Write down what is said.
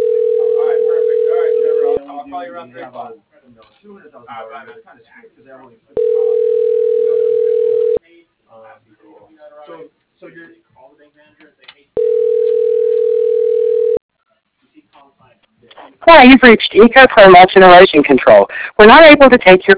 right, perfect. All right, Trevor, I'll call you around 3 o'clock. All right, bye, man. Hi, you've reached Eco Thermal Generation Control. We're not able to take your